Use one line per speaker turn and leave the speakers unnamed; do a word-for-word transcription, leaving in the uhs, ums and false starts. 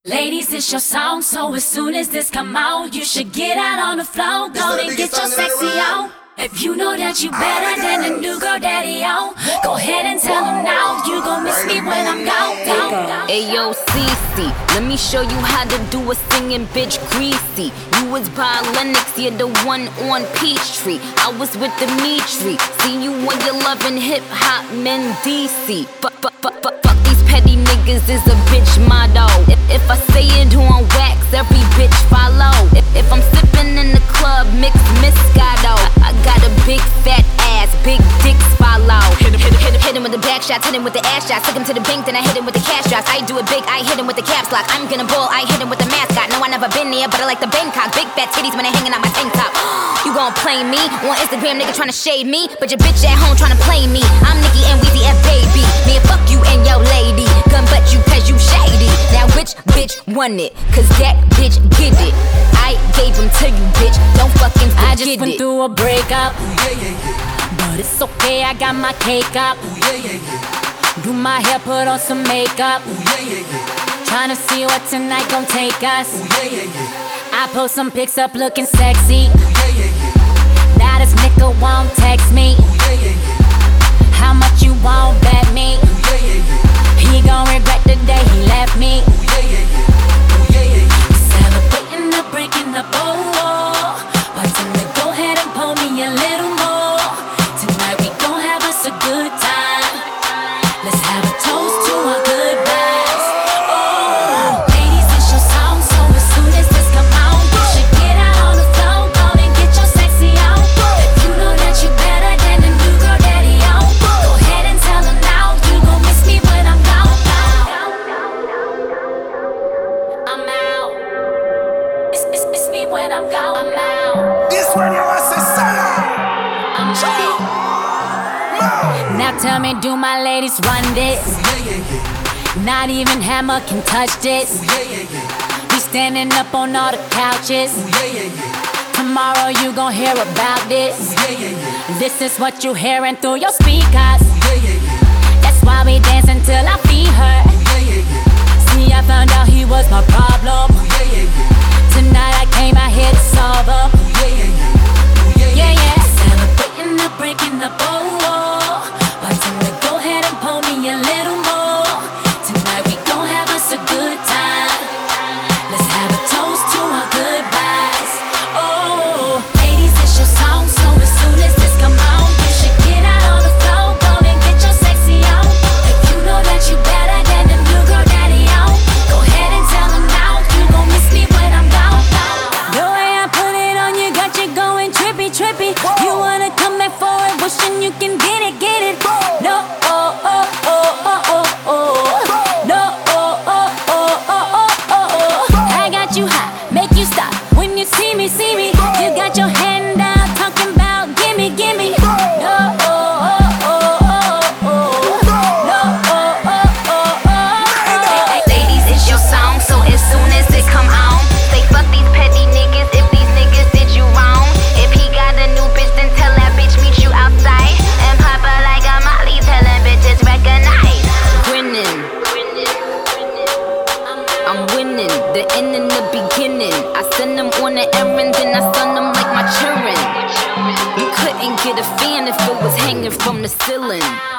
Ladies, it's your song, so as soon as this come out, you should get out on the floor, go and get your sexy on. If you know that you better than the new girl daddy on, go ahead and tell him now, you gon' miss me when I'm gone, gone.
Ayo, Cece, let me show you how to do a singing bitch greasy. You was by Lennox, you're the one on Peachtree. I was with Dimitri, see you when you're loving hip-hop men D C. Fuck, fuck, fuck, fuck, fuck these petty niggas is a bitch motto. If, if I say it on wax, every bitch follow. If, if I'm sipping in the club, mix Moscato. I, I got a big fat ass, big dicks follow. Hit him, hit him, hit him, hit him with the back shots, hit him with the ass shots. Took him to the bank, then I hit him with the cash drops. I do it big, I hit him with the caps lock. I'm gonna ball, I hit him with the mascot. No, I never been there, but I like the Bangkok. Big fat titties when they hanging out my tank top. You gon' play me on Instagram, nigga tryna shade me, but your bitch at home tryna play me. I'm Nicki and Weezy F baby. Me and fuck you and your lady. Gun butt you cause you shady. Now which bitch won it? Cause that bitch get it. I gave him to you, bitch. Don't fucking forget it.
I just went through a breakup.
Ooh, yeah, yeah, yeah.
But it's okay, I got my cake up.
Ooh, yeah, yeah, yeah.
Do my hair, put on some makeup.
Ooh, yeah, yeah, yeah.
Tryna see what tonight gon' take us.
Ooh, yeah, yeah, yeah.
I post some pics up looking sexy.
Ooh, yeah, yeah, yeah.
Now this nigga won't text me.
Ooh, yeah, yeah, yeah.
How much you won't bet me?
Ooh, yeah, yeah, yeah.
He gon' regret the day he left me.
Ooh, yeah, yeah, yeah. Ooh, yeah, yeah, yeah.
Celebrating the breaking up, oh, oh. But tonight go ahead and pull me a little more. Tonight we gon' have us a good time. Let's have a toast to our goodbyes. Oh, ladies, it's your song, so as soon as this come out, you should get out on the floor, go and get your sexy on. If you know that you better than the new girl daddy on, go ahead and tell him now, you gon' miss me when I'm gone. I'm out. It's, it's, it's me when I'm gone. I'm out.
This one you want to say,
I'm out. Now tell me, do my ladies run this?
Ooh, yeah, yeah, yeah.
Not even Hammer can touch this.
Ooh, yeah, yeah, yeah.
We standing up on all the couches.
Ooh, yeah, yeah, yeah.
Tomorrow you gon' hear about this.
Ooh, yeah, yeah, yeah.
This is what you hearing through your speakers.
Ooh, yeah, yeah, yeah.
That's why we dance until I feed her.
Ooh, yeah, yeah, yeah.
See, I found out he was my problem.
Ooh, yeah, yeah, yeah.
Tonight I came out here to solve her.
Ooh, yeah, yeah, yeah. Ooh, yeah,
Yeah,
yeah, yeah.
yeah. Celebrating the breaking up, oh, oh. But tonight go ahead and pull me a little more. Tonight we gon' have us a good time. Let's have a toast to our goodbyes. Oh, ladies, it's your song, so as soon as this come out, you should get out on the floor, go and get your sexy on. If you know that you better than the new girl daddy on, go ahead and tell him now, you gon' miss me when I'm gone. The way I put it on you got you going trippy, trippy. You wanna come back for it, wishing you can get it, get it. No, oh, oh, oh, oh, oh, oh. No, oh, oh, oh, oh, oh, oh, oh. I got you hot, make you stop when you see me, see me. You got your hand out, talking about gimme, gimme. No, oh, oh, oh, oh, oh. No, oh, oh, oh, oh.
Ladies, it's your song, so as soon as it come on, say fuck these petty niggas if these niggas did you wrong. If he got a new bitch, then tell that bitch meet you outside and pop her like a Molly, telling bitches recognize. Grinning, I'm winning, the end and the beginning. I send them on an errand, then I stun them like my children. You couldn't get a fan if it was hanging from the ceiling.